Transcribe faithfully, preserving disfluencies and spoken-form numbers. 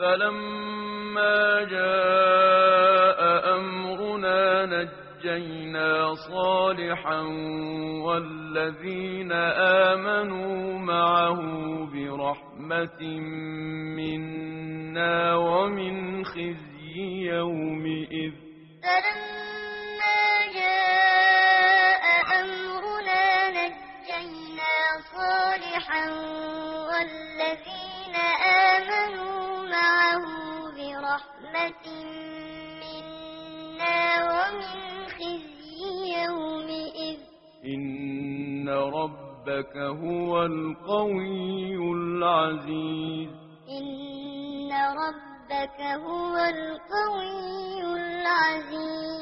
فلما جاء أمرنا نجينا صالحا والذين آمنوا معه برحمة منا ومن خزي يومئذ. فلما جاء أمرنا نجينا صالحا والذين آمنوا معه برحمة منا ومن خزي يومئذ. إن ربك هو القوي العزيز. إن ربك هو القوي العزيز.